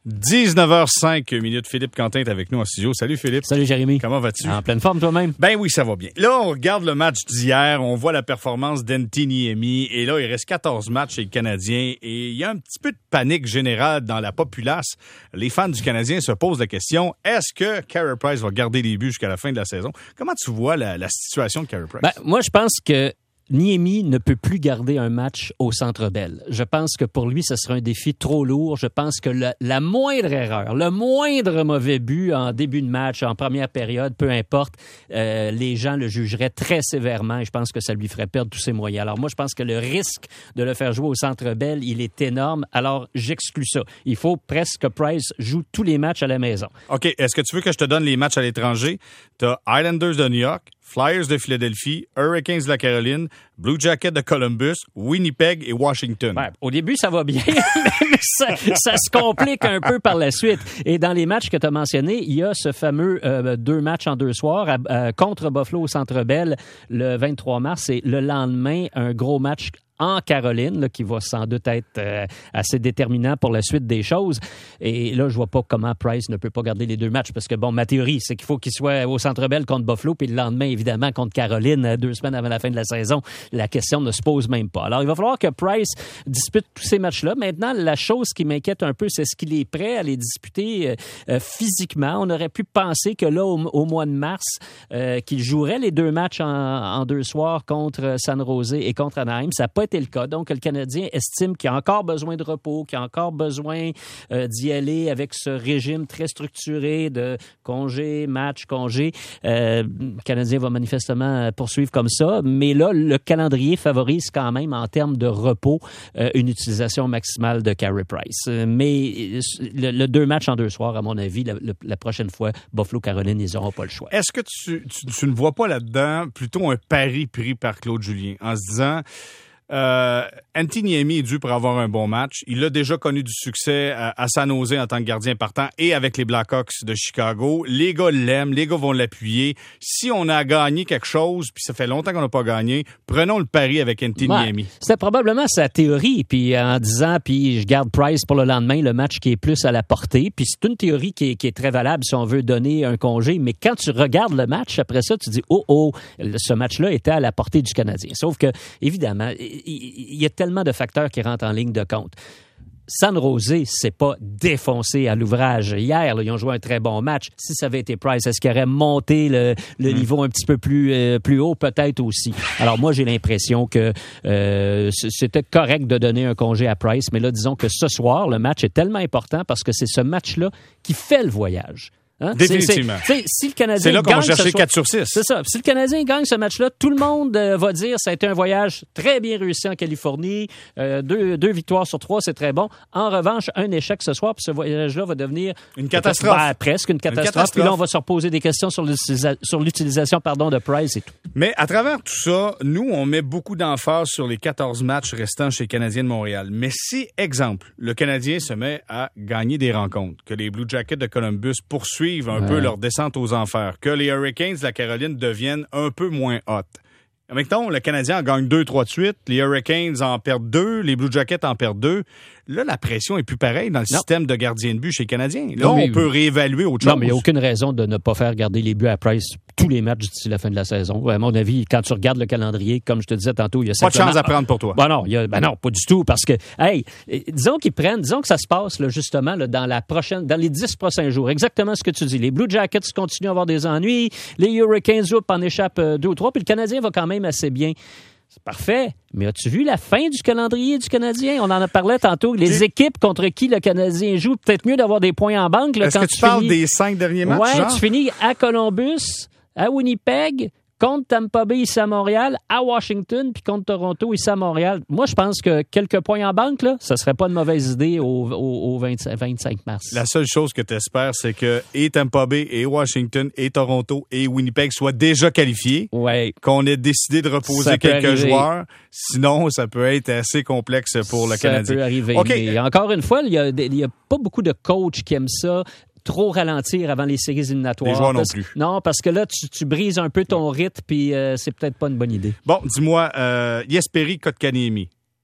19h05. Philippe Quentin est avec nous en studio. Salut Philippe. Salut Jérémy. Comment vas-tu? En pleine forme toi-même? Ben oui, ça va bien. Là, on regarde le match d'hier, on voit la performance d'Antti Niemi et là, il reste 14 matchs chez le Canadien et il y a un petit peu de panique générale dans la populace. Les fans du Canadien se posent la question, est-ce que Carey Price va garder les buts jusqu'à la fin de la saison? Comment tu vois la situation de Carey Price? Ben, moi, je pense que Niemi ne peut plus garder un match au Centre Bell. Je pense que pour lui, ce sera un défi trop lourd. Je pense que la moindre erreur, le moindre mauvais but en début de match, en première période, peu importe, les gens le jugeraient très sévèrement et je pense que ça lui ferait perdre tous ses moyens. Alors moi, je pense que le risque de le faire jouer au Centre Bell, il est énorme. Alors, j'exclus ça. Il faut presque que Price joue tous les matchs à la maison. OK. Est-ce que tu veux que je te donne les matchs à l'étranger? T'as Islanders de New York, Flyers de Philadelphie, Hurricanes de la Caroline, Blue Jackets de Columbus, Winnipeg et Washington. Ouais, au début, ça va bien, mais ça se complique un peu par la suite. Et dans les matchs que tu as mentionnés, il y a ce fameux 2 matchs en 2 soirs contre Buffalo au Centre Bell le 23 mars et le lendemain, un gros match en Caroline, là, qui va sans doute être assez déterminant pour la suite des choses. Et là, je vois pas comment Price ne peut pas garder les 2 matchs, parce que, bon, ma théorie, c'est qu'il faut qu'il soit au Centre Bell contre Buffalo, puis le lendemain, évidemment, contre Caroline, 2 semaines avant la fin de la saison. La question ne se pose même pas. Alors, il va falloir que Price dispute tous ces matchs-là. Maintenant, la chose qui m'inquiète un peu, c'est est-ce qu'il est prêt à les disputer physiquement. On aurait pu penser que là, au mois de mars, qu'il jouerait les 2 matchs en 2 soirs contre San Jose et contre Anaheim. Ça n'a pas été le cas. Donc, le Canadien estime qu'il a encore besoin de repos, qu'il a encore besoin d'y aller avec ce régime très structuré de congé, match, congé. Le Canadien va manifestement poursuivre comme ça. Mais là, le calendrier favorise quand même, en termes de repos, une utilisation maximale de Carey Price. Mais le 2 matchs en 2 soirs, à mon avis, la prochaine fois, Buffalo-Caroline, ils n'auront pas le choix. Est-ce que tu ne vois pas là-dedans plutôt un pari pris par Claude Julien en se disant... Antti Niemi est dû pour avoir un bon match. Il a déjà connu du succès à San Jose en tant que gardien partant et avec les Blackhawks de Chicago. Les gars l'aiment, les gars vont l'appuyer. Si on a gagné quelque chose, puis ça fait longtemps qu'on n'a pas gagné, prenons le pari avec Antti Niemi. C'était probablement sa théorie, puis en disant, puis je garde Price pour le lendemain, le match qui est plus à la portée. Puis c'est une théorie qui est très valable si on veut donner un congé. Mais quand tu regardes le match, après ça, tu dis, ce match-là était à la portée du Canadien. Sauf que, évidemment, il y a tellement de facteurs qui rentrent en ligne de compte. San Jose s'est pas défoncé à l'ouvrage hier. Là, ils ont joué un très bon match. Si ça avait été Price, est-ce qu'il aurait monté le niveau un petit peu plus haut? Peut-être aussi. Alors moi, j'ai l'impression que c'était correct de donner un congé à Price, mais là, disons que ce soir, le match est tellement important parce que c'est ce match-là qui fait le voyage. Hein? Définitivement. Si le Canadien c'est là qu'on va gagne chercher 4 sur 6. C'est ça. Si le Canadien gagne ce match-là, tout le monde va dire ça a été un voyage très bien réussi en Californie. 2 victoires sur 3, c'est très bon. En revanche, un échec ce soir, puis ce voyage-là va devenir une catastrophe. Presque une catastrophe. Puis là, on va se reposer des questions sur l'utilisation de Price et tout. Mais à travers tout ça, nous, on met beaucoup d'emphase sur les 14 matchs restants chez les Canadiens de Montréal. Mais si, exemple, le Canadien se met à gagner des rencontres, que les Blue Jackets de Columbus poursuivent un peu leur descente aux enfers, que les Hurricanes de la Caroline deviennent un peu moins hot. Mettons, le Canadien en gagne 2-3 de suite, les Hurricanes en perdent 2, les Blue Jackets en perdent 2. Là, la pression est plus pareille dans le système de gardien de but chez les Canadiens. Là, on peut réévaluer autre chose. Non, mais il n'y a aucune raison de ne pas faire garder les buts à Price tous les matchs d'ici la fin de la saison. À mon avis, quand tu regardes le calendrier, comme je te disais tantôt, il y a pas de chance à prendre pour toi. Non, pas du tout, parce que, disons que ça se passe là, justement là, dans les 10 prochains jours. Exactement ce que tu dis. Les Blue Jackets continuent à avoir des ennuis, les Hurricanes en échappent 2 ou 3, puis le Canadien va quand même assez bien. C'est parfait. Mais as-tu vu la fin du calendrier du Canadien? On en a parlé tantôt. Les équipes contre qui le Canadien joue, peut-être mieux d'avoir des points en banque. Là, est-ce que tu parles des 5 derniers matchs? Oui, tu finis à Columbus, à Winnipeg, contre Tampa Bay ici à Montréal, à Washington, puis contre Toronto ici à Montréal. Moi, je pense que quelques points en banque, là, ça serait pas une mauvaise idée au 25 mars. La seule chose que tu espères, c'est que et Tampa Bay, et Washington, et Toronto, et Winnipeg soient déjà qualifiés. Ouais. Qu'on ait décidé de reposer quelques joueurs. Sinon, ça peut être assez complexe pour le Canadien. Ça peut arriver. Okay. Mais encore une fois, il y a pas beaucoup de coachs qui aiment ça. Trop ralentir avant les séries éliminatoires. Les joueurs non plus. Non, parce que là, tu brises un peu ton rythme, puis c'est peut-être pas une bonne idée. Bon, dis-moi, Jesperi Kotkaniemi,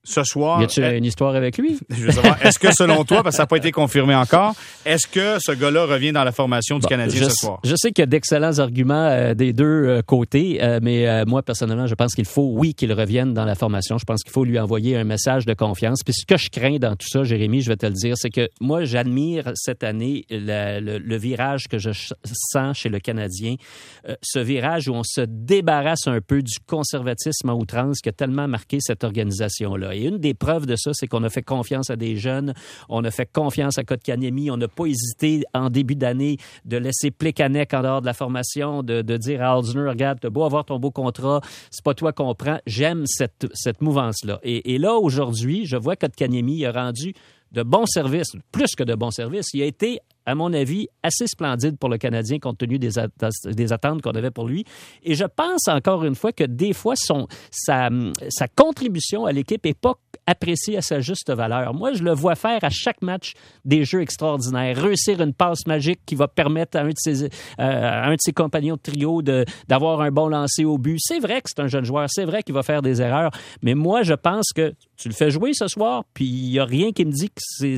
ce soir... Y a-tu une histoire avec lui? Je veux savoir, est-ce que selon toi, parce que ça n'a pas été confirmé encore, est-ce que ce gars-là revient dans la formation du Canadien ce soir? Je sais qu'il y a d'excellents arguments des deux côtés, mais moi, personnellement, je pense qu'il faut, oui, qu'il revienne dans la formation. Je pense qu'il faut lui envoyer un message de confiance. Puis ce que je crains dans tout ça, Jérémy, je vais te le dire, c'est que moi, j'admire cette année le virage que je sens chez le Canadien, ce virage où on se débarrasse un peu du conservatisme à outrance qui a tellement marqué cette organisation-là. Et une des preuves de ça, c'est qu'on a fait confiance à des jeunes, on a fait confiance à Kotkaniemi, on n'a pas hésité en début d'année de laisser Plekanec en dehors de la formation, de dire à Haldner, regarde, t'as beau avoir ton beau contrat, c'est pas toi qu'on prend. J'aime cette mouvance-là. Et là, aujourd'hui, je vois que Kotkaniemi a rendu de bons services, plus que de bons services. Il a été, à mon avis, assez splendide pour le Canadien compte tenu des attentes qu'on avait pour lui. Et je pense encore une fois que des fois, sa contribution à l'équipe n'est pas appréciée à sa juste valeur. Moi, je le vois faire à chaque match des jeux extraordinaires, réussir une passe magique qui va permettre à un de ses compagnons de trio d'avoir un bon lancer au but. C'est vrai que c'est un jeune joueur, c'est vrai qu'il va faire des erreurs, mais moi, je pense que tu le fais jouer ce soir, puis il n'y a rien qui me dit que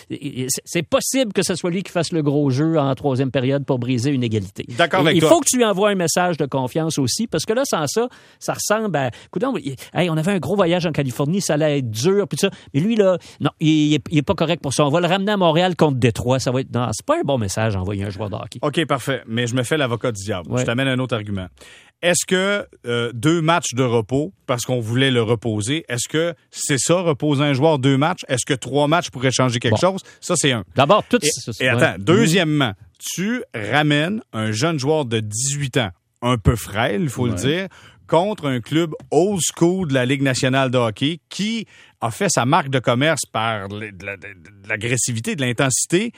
c'est possible que ce soit lui qui fasse le gros jeu en troisième période pour briser une égalité. D'accord avec toi. Il faut que tu lui envoies un message de confiance aussi, parce que là, sans ça, ça ressemble à... Coudonc, on avait un gros voyage en Californie, ça allait être dur, puis ça. Mais lui, là, non, il est pas correct pour ça. On va le ramener à Montréal contre Détroit. Ça va être... Non, c'est pas un bon message d'envoyer un joueur de hockey. OK, parfait. Mais je me fais l'avocat du diable. Ouais. Je t'amène un autre argument. Est-ce que 2 matchs de repos, parce qu'on voulait le reposer, est-ce que c'est ça, reposer un joueur 2 matchs? Est-ce que 3 matchs pourraient changer quelque chose? Ça, c'est un. D'abord, tout... Et attends, deuxièmement, tu ramènes un jeune joueur de 18 ans, un peu frêle, il faut le dire, contre un club old school de la Ligue nationale de hockey qui a fait sa marque de commerce par de l'agressivité, de l'intensité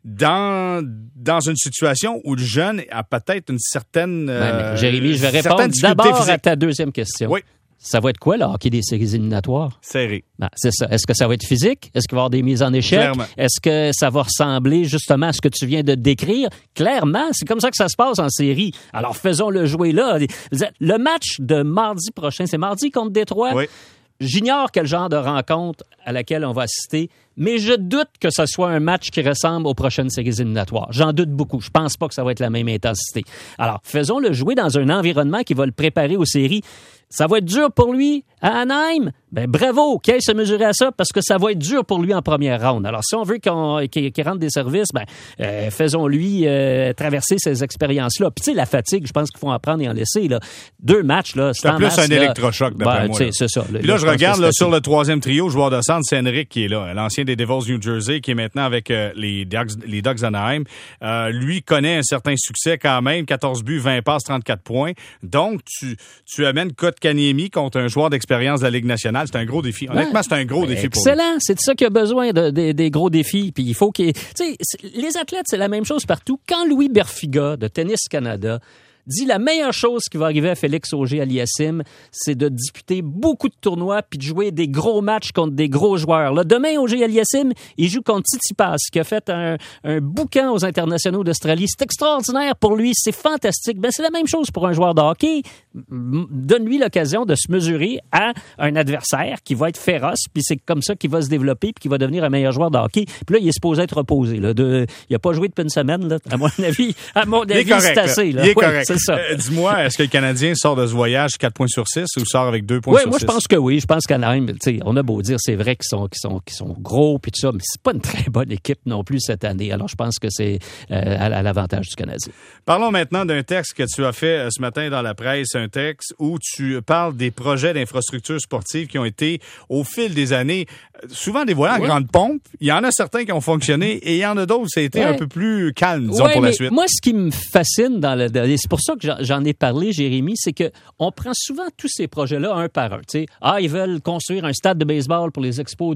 dans une situation où le jeune a peut-être une certaine... Jérémy, je vais répondre d'abord à ta deuxième question. Oui. Ça va être quoi, le hockey des séries éliminatoires? Serré. Ben, c'est ça. Est-ce que ça va être physique? Est-ce qu'il va y avoir des mises en échec? Clairement. Est-ce que ça va ressembler justement à ce que tu viens de décrire? Clairement, c'est comme ça que ça se passe en série. Alors, faisons-le jouer là. Le match de mardi prochain, c'est mardi contre Détroit? Oui. J'ignore quel genre de rencontre à laquelle on va assister, mais je doute que ce soit un match qui ressemble aux prochaines séries éliminatoires. J'en doute beaucoup. Je pense pas que ça va être la même intensité. Alors, faisons-le jouer dans un environnement qui va le préparer aux séries. Ça va être dur pour lui à Anaheim. Ben bravo, qu'il aille se mesurer à ça parce que ça va être dur pour lui en première ronde. Alors, si on veut qu'il rentre des services, faisons-lui traverser ces expériences-là. Puis, tu sais, la fatigue, je pense qu'il faut en prendre et en laisser. Là. 2 matchs, là, c'est en plus masse, un électrochoc, d'après moi. C'est ça. Puis là, je regarde là, sur le troisième trio, joueur de centre, c'est Henrik qui est là, l'ancien des Devils New Jersey, qui est maintenant avec les Ducks d'Anaheim. Lui connaît un certain succès quand même, 14 buts, 20 passes, 34 points. Donc, tu amènes Kotkaniemi contre un joueur d'expérience de la Ligue nationale. C'est un gros défi. Honnêtement, c'est un gros défi pour lui. Excellent. C'est de ça qu'il a besoin, des gros défis. Puis il faut qu'il... Tu sais, les athlètes, c'est la même chose partout. Quand Louis Berfiga, de Tennis Canada, dit la meilleure chose qui va arriver à Félix Auger-Aliassime, c'est de disputer beaucoup de tournois puis de jouer des gros matchs contre des gros joueurs. Là, demain, Auger-Aliassime, il joue contre Tsitsipas, qui a fait un boucan aux internationaux d'Australie. C'est extraordinaire pour lui, c'est fantastique. Ben, c'est la même chose pour un joueur de hockey. Donne-lui l'occasion de se mesurer à un adversaire qui va être féroce, puis c'est comme ça qu'il va se développer puis qu'il va devenir un meilleur joueur de hockey. Puis là, il est supposé être reposé. Là, il n'a pas joué depuis une semaine, là, à mon avis. C'est assez. Là. Il est correct. C'est ça. Dis-moi, est-ce que le Canadien sort de ce voyage 4 points sur 6 ou sort avec 2 points sur 6? Oui, moi, je pense que oui. Je pense qu'Anaheim, on a beau dire, c'est vrai qu'ils sont gros puis tout ça, mais c'est pas une très bonne équipe non plus cette année. Alors, je pense que c'est à l'avantage du Canadien. Parlons maintenant d'un texte que tu as fait ce matin dans la presse, un texte où tu parles des projets d'infrastructures sportives qui ont été, au fil des années, souvent dévoilés en grande pompe. Il y en a certains qui ont fonctionné et il y en a d'autres, ça a été un peu plus calme, disons, pour la suite. Moi, ce qui me fascine c'est pour ça que j'en ai parlé, Jérémy, c'est que on prend souvent tous ces projets-là un par un. T'sais. Ils veulent construire un stade de baseball pour les Expos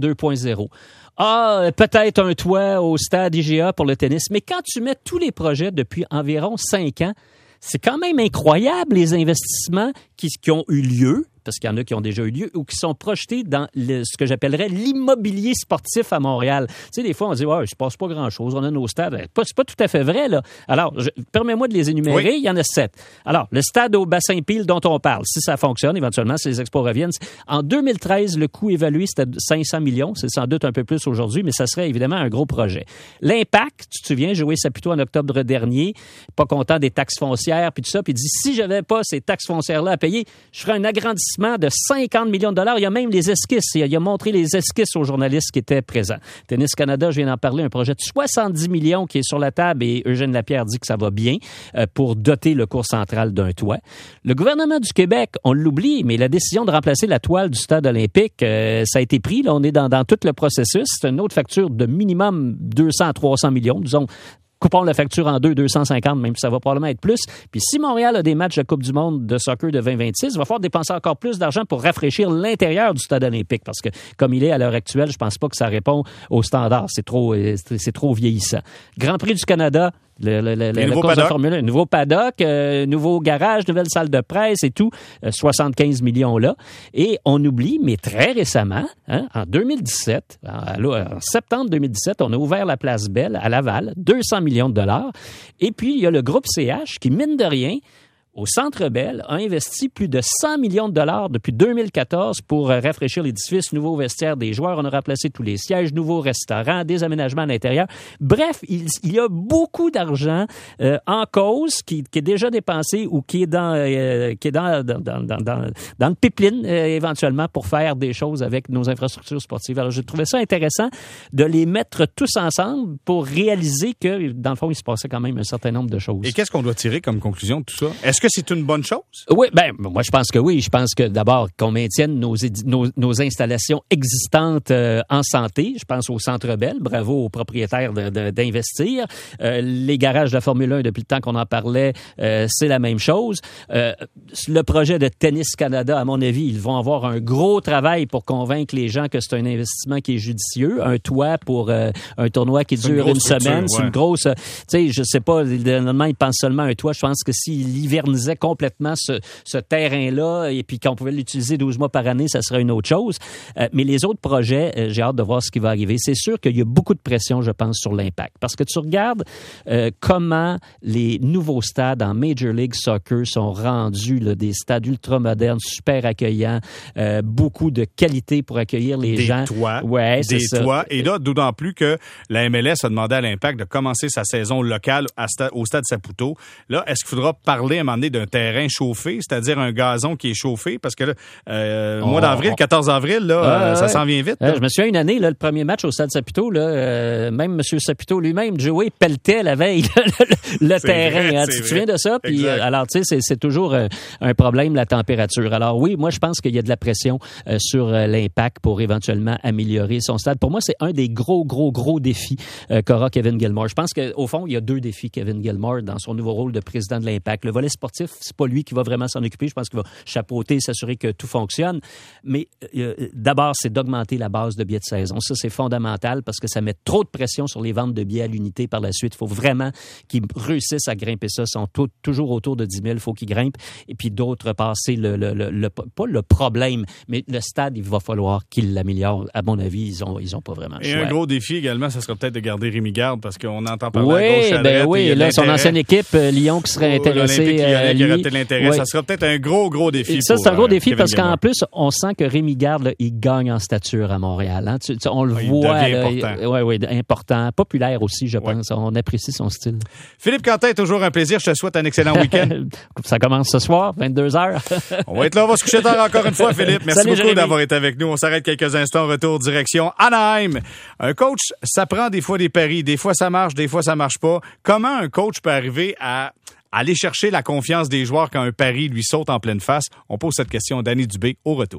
2.0. Peut-être un toit au stade IGA pour le tennis. Mais quand tu mets tous les projets depuis environ 5 ans, c'est quand même incroyable les investissements qui ont eu lieu. parce qu'il y en a qui ont déjà eu lieu, ou qui sont projetés dans ce que j'appellerais l'immobilier sportif à Montréal. Tu sais, des fois, on dit, ouais, il se passe pas grand-chose, on a nos stades. C'est pas tout à fait vrai, là. Alors, permets-moi de les énumérer. Oui. Il y en a 7. Alors, le stade au Bassin-Pile dont on parle, si ça fonctionne, éventuellement, si les expos reviennent. En 2013, le coût évalué, c'était 500 millions. C'est sans doute un peu plus aujourd'hui, mais ça serait évidemment un gros projet. L'Impact, tu te souviens, Joey Saputo en octobre dernier, pas content des taxes foncières, puis tout ça, puis il dit, si j'avais pas ces taxes foncières-là à payer, je ferais un agrandissement de 50 millions de dollars. Il y a même les esquisses. Il a montré les esquisses aux journalistes qui étaient présents. Tennis Canada, je viens d'en parler, un projet de 70 millions qui est sur la table et Eugène Lapierre dit que ça va bien pour doter le cours central d'un toit. Le gouvernement du Québec, on l'oublie, mais la décision de remplacer la toile du stade olympique, ça a été pris. Là, on est dans tout le processus. C'est une autre facture de minimum 200 à 300 millions, disons. Coupons la facture en 250, même si ça va probablement être plus. Puis si Montréal a des matchs de Coupe du monde de soccer de 2026, il va falloir dépenser encore plus d'argent pour rafraîchir l'intérieur du stade olympique. Parce que comme il est à l'heure actuelle, je pense pas que ça répond aux standards. C'est trop vieillissant. Grand Prix du Canada, le course de Formule 1, nouveau paddock, nouveau garage, nouvelle salle de presse et tout, 75 millions là. Et on oublie, mais très récemment, en 2017, en septembre 2017, on a ouvert la Place Belle à Laval, 200 millions de dollars. Et puis, il y a le groupe CH qui, mine de rien, au Centre Bell, a investi plus de 100 millions de dollars depuis 2014 pour rafraîchir l'édifice, nouveau vestiaire des joueurs. On a remplacé tous les sièges, nouveaux restaurants, des aménagements à l'intérieur. Bref, il y a beaucoup d'argent en cause qui est déjà dépensé ou qui est dans le pipeline éventuellement pour faire des choses avec nos infrastructures sportives. Alors, je trouvais ça intéressant de les mettre tous ensemble pour réaliser que, dans le fond, il se passait quand même un certain nombre de choses. Et qu'est-ce qu'on doit tirer comme conclusion de tout ça? Est-ce que c'est une bonne chose? Oui, moi je pense que oui. Je pense que d'abord qu'on maintienne nos installations existantes en santé. Je pense au Centre Bell. Bravo aux propriétaires d'investir. Les garages de la Formule 1, depuis le temps qu'on en parlait, c'est la même chose. Le projet de Tennis Canada, à mon avis, ils vont avoir un gros travail pour convaincre les gens que c'est un investissement qui est judicieux. Un toit pour un tournoi qui dure une semaine. Ouais. C'est une grosse... Tu sais, je sais pas, normalement, ils pensent seulement à un toit. Je pense que s'ils hivernisent complètement ce terrain-là et puis qu'on pouvait l'utiliser 12 mois par année, ça serait une autre chose. Mais les autres projets, j'ai hâte de voir ce qui va arriver. C'est sûr qu'il y a beaucoup de pression, je pense, sur l'Impact. Parce que tu regardes comment les nouveaux stades en Major League Soccer sont rendus, là, des stades ultramodernes, super accueillants, beaucoup de qualité pour accueillir les gens. Des toits. Et là, d'autant plus que la MLS a demandé à l'Impact de commencer sa saison locale au stade Saputo. Là, est-ce qu'il faudra parler à un moment donné d'un terrain chauffé, c'est-à-dire un gazon qui est chauffé? Parce que là, mois d'avril, 14 avril, là, ça s'en vient vite. Je me souviens une année, là, le premier match au stade Saputo, là, même M. Saputo lui-même, Joey, pelletait la veille le terrain. Tu te souviens de ça? Puis, alors, tu sais, c'est toujours un problème, la température. Alors oui, moi, je pense qu'il y a de la pression sur l'Impact pour éventuellement améliorer son stade. Pour moi, c'est un des gros défis qu'aura Kevin Gilmore. Je pense qu'au fond, il y a 2 défis, Kevin Gilmore, dans son nouveau rôle de président de l'Impact. Le volet sportif, c'est pas lui qui va vraiment s'en occuper. Je pense qu'il va chapeauter, s'assurer que tout fonctionne. Mais d'abord, c'est d'augmenter la base de billets de saison. Ça, c'est fondamental parce que ça met trop de pression sur les ventes de billets à l'unité par la suite. Il faut vraiment qu'ils réussissent à grimper ça. Ils sont toujours autour de 10 000. Il faut qu'ils grimpent. Et puis d'autre part, c'est pas le problème, mais le stade, il va falloir qu'il l'améliore. À mon avis, ils ont pas vraiment le choix. Et un gros défi également, ça serait peut-être de garder Rémi Garde parce qu'on entend parler à gauche à droite. Oui, là, son ancienne équipe, Lyon, qui serait intéressé. Qui aurait l'intérêt. Ouais. Ça sera peut-être un gros défi. Ça, c'est un gros défi parce qu'en plus, on sent que Rémi Garde, là, il gagne en stature à Montréal. Hein. On le voit. Il devient important. Oui, important. Populaire aussi, je pense. On apprécie son style. Philippe Quentin, toujours un plaisir. Je te souhaite un excellent week-end. Ça commence ce soir, 22h. On va être là, on va se coucher tard encore une fois, Philippe. Merci Salut, beaucoup Jérémy. D'avoir été avec nous. On s'arrête quelques instants. Retour direction Anaheim. Un coach, ça prend des fois des paris. Des fois, ça marche, des fois, ça marche pas. Comment un coach peut arriver à aller chercher la confiance des joueurs quand un pari lui saute en pleine face? On pose cette question à Danny Dubé au retour.